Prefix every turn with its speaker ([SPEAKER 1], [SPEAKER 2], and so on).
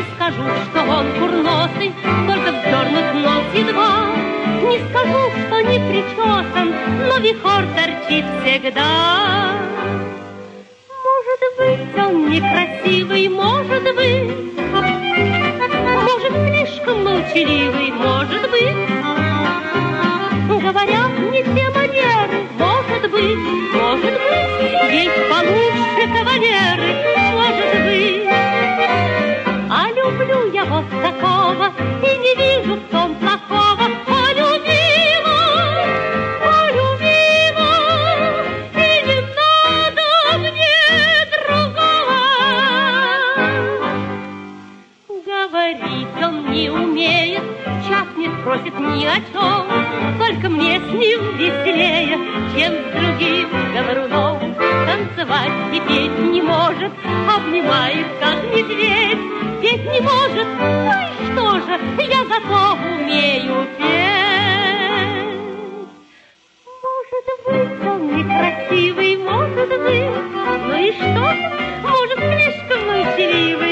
[SPEAKER 1] скажу, что он курносый, только вздернут нос едва. Не скажу, что не причесан, но вихор торчит всегда. Может быть, он некрасивый, может быть, слишком молчаливый, может быть. Говорят, не те манеры, может быть, есть получше кавалеры, может быть. А люблю я вот такого, и не вижу в том плохого. Полюбила, и не надо мне другого. Говорить он не умеет, час не спросит ни о чем, только мне с ним веселее, чем с другим говоруном. Танцевать и петь не может, обнимает, как медведь. Петь не может, ну и что же, я зато умею петь. Может быть, он некрасивый, может быть, ну и что же, может, слишком молчаливый.